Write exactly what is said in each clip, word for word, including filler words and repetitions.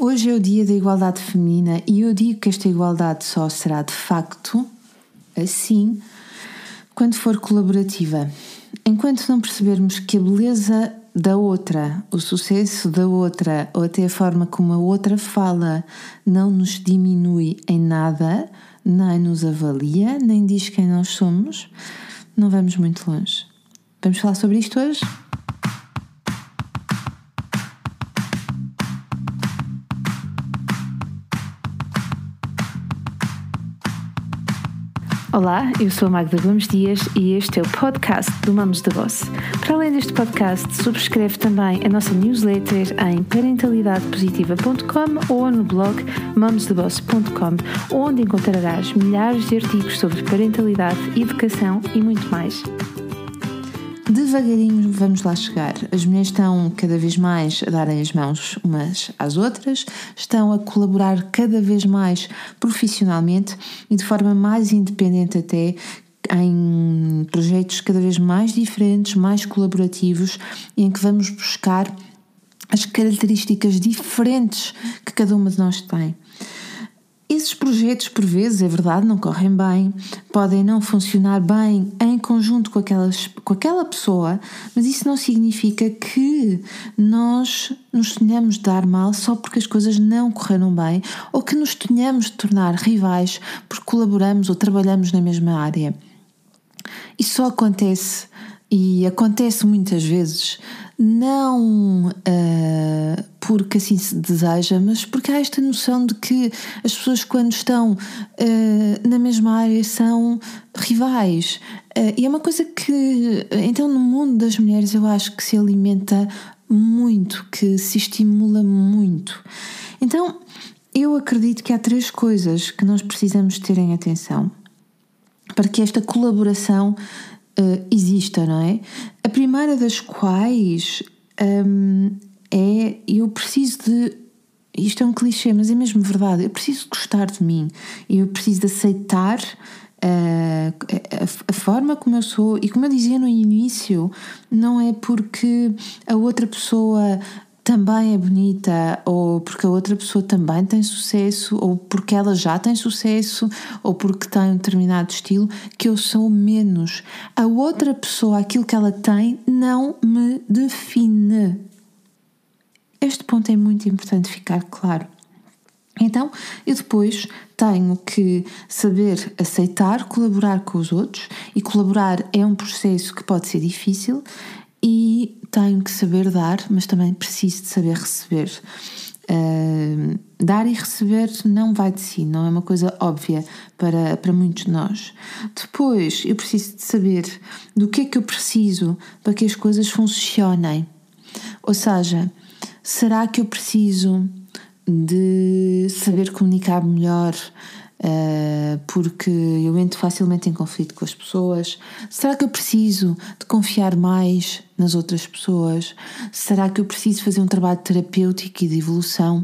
Hoje é o dia da igualdade feminina e eu digo que esta igualdade só será de facto assim quando for colaborativa. Enquanto não percebermos que a beleza da outra, o sucesso da outra ou até a forma como a outra fala não nos diminui em nada, nem nos avalia, nem diz quem nós somos, não vamos muito longe. Vamos falar sobre isto hoje? Olá, eu sou a Magda Gomes Dias e este é o podcast do Moms the Boss. Para além deste podcast, subscreve também a nossa newsletter em parentalidade positiva ponto com ou no blog moms the boss ponto com, onde encontrarás milhares de artigos sobre parentalidade, educação e muito mais. Devagarinho vamos lá chegar. As mulheres estão cada vez mais a darem as mãos umas às outras, estão a colaborar cada vez mais profissionalmente e de forma mais independente até, em projetos cada vez mais diferentes, mais colaborativos, em que vamos buscar as características diferentes que cada uma de nós tem. Esses projetos, por vezes, é verdade, não correm bem, podem não funcionar bem em conjunto com, aquelas, com aquela pessoa, mas isso não significa que nós nos tenhamos de dar mal só porque as coisas não correram bem ou que nos tenhamos de tornar rivais porque colaboramos ou trabalhamos na mesma área. Isso só acontece, e acontece muitas vezes, não uh, porque assim se deseja, mas porque há esta noção de que as pessoas, quando estão uh, na mesma área, são rivais. Uh, e é uma coisa que, então, no mundo das mulheres, eu acho que se alimenta muito, que se estimula muito. Então, eu acredito que há três coisas que nós precisamos ter em atenção para que esta colaboração Uh, exista, não é? A primeira das quais um, é eu preciso de, isto é um clichê, mas é mesmo verdade, eu preciso de gostar de mim, eu preciso de aceitar uh, a, a forma como eu sou, e como eu dizia no início, não é porque a outra pessoa também é bonita, ou porque a outra pessoa também tem sucesso, ou porque ela já tem sucesso, ou porque tem um determinado estilo, que eu sou menos. A outra pessoa, aquilo que ela tem, não me define. Este ponto é muito importante ficar claro. Então, eu depois tenho que saber aceitar, colaborar com os outros, e colaborar é um processo que pode ser difícil, e tenho que saber dar, mas também preciso de saber receber. Uh, dar e receber não vai de si, não é uma coisa óbvia para, para muitos de nós. Depois, eu preciso de saber do que é que eu preciso para que as coisas funcionem. Ou seja, será que eu preciso de saber comunicar melhor Uh, porque eu entro facilmente em conflito com as pessoas? Será que eu preciso de confiar mais nas outras pessoas? Será que eu preciso fazer um trabalho terapêutico e de evolução?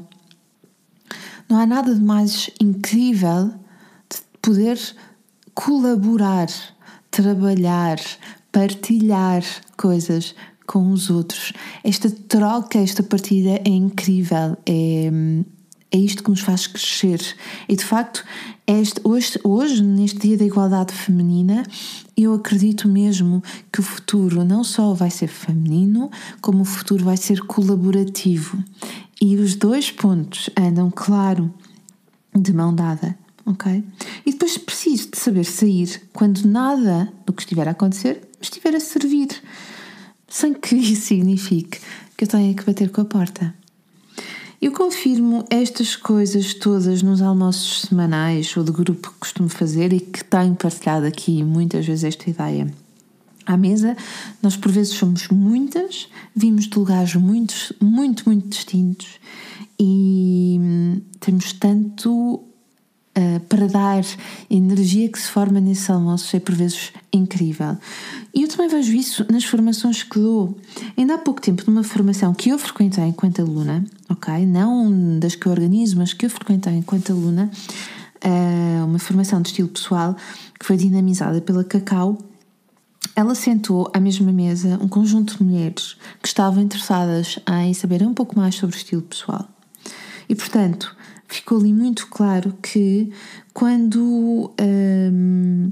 Não há nada de mais incrível de poder colaborar, trabalhar, partilhar coisas com os outros. Esta troca, esta partilha é incrível, é... É isto que nos faz crescer. E de facto, este, hoje, hoje, neste dia da igualdade feminina, eu acredito mesmo que o futuro não só vai ser feminino, como o futuro vai ser colaborativo. E os dois pontos andam, claro, de mão dada. Ok? E depois preciso de saber sair quando nada do que estiver a acontecer me estiver a servir, sem que isso signifique que eu tenha que bater com a porta. Eu confirmo estas coisas todas nos almoços semanais ou de grupo que costumo fazer e que tenho partilhado aqui muitas vezes esta ideia. À mesa, nós por vezes somos muitas, vimos de lugares muito, muito, muito distintos e temos tanto uh, para dar. A energia que se forma nesse almoço é por vezes incrível. E eu também vejo isso nas formações que dou. Ainda há pouco tempo, numa formação que eu frequentei enquanto aluna, ok? Não das que eu organizo, mas que eu frequentei enquanto aluna, uh, uma formação de estilo pessoal que foi dinamizada pela Cacau. Ela sentou à mesma mesa um conjunto de mulheres que estavam interessadas em saber um pouco mais sobre o estilo pessoal. E, portanto, ficou ali muito claro que quando hum,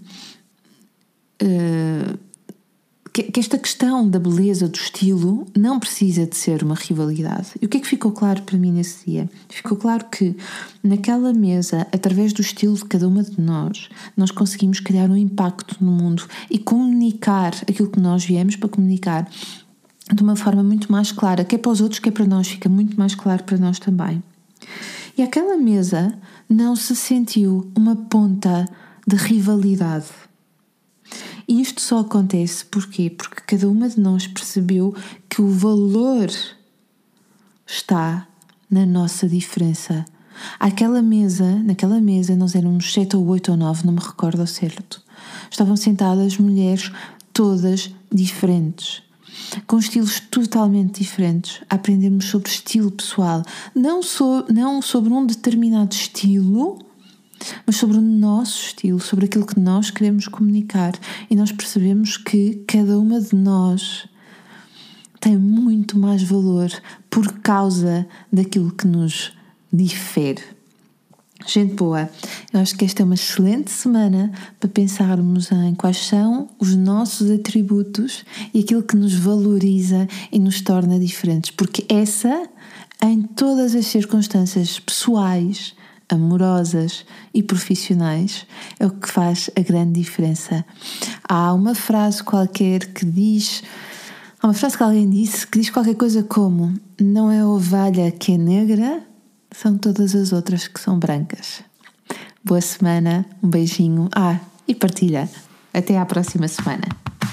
hum, que esta questão da beleza, do estilo, não precisa de ser uma rivalidade. E o que é que ficou claro para mim nesse dia? Ficou claro que naquela mesa, através do estilo de cada uma de nós, nós conseguimos criar um impacto no mundo e comunicar aquilo que nós viemos para comunicar de uma forma muito mais clara, quer para os outros, quer para nós, fica muito mais claro para nós também. E aquela mesa não se sentiu uma ponta de rivalidade. E isto só acontece porquê? Porque cada uma de nós percebeu que o valor está na nossa diferença. Àquela mesa, naquela mesa, nós éramos sete ou oito ou nove, não me recordo ao certo. Estavam sentadas mulheres todas diferentes, com estilos totalmente diferentes, a aprendermos sobre estilo pessoal. Não, so, não sobre um determinado estilo, mas sobre o nosso estilo, sobre aquilo que nós queremos comunicar. E nós percebemos que cada uma de nós tem muito mais valor por causa daquilo que nos difere. Gente boa, eu acho que esta é uma excelente semana para pensarmos em quais são os nossos atributos e aquilo que nos valoriza e nos torna diferentes, porque essa, em todas as circunstâncias pessoais, amorosas e profissionais, é o que faz a grande diferença. Há uma frase qualquer que diz, há uma frase que alguém disse que diz qualquer coisa como: não é a ovelha que é negra, são todas as outras que são brancas. Boa semana, um beijinho, ah, e partilha. Até à próxima semana.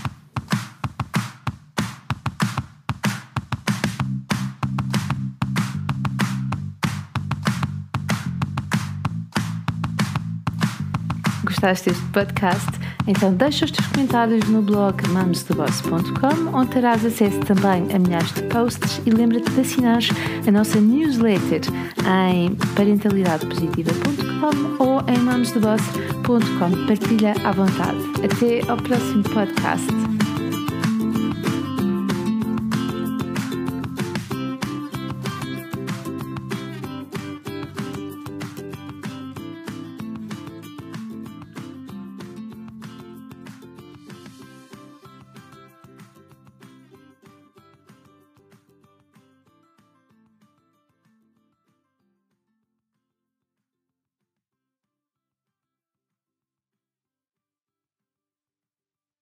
Gostaste deste podcast? Então deixa os teus comentários no blog mames de boss ponto com, onde terás acesso também a milhares de posts, e lembra-te de assinar a nossa newsletter em parentalidade positiva ponto com ou em mames de boss ponto com. Partilha à vontade. Até ao próximo podcast.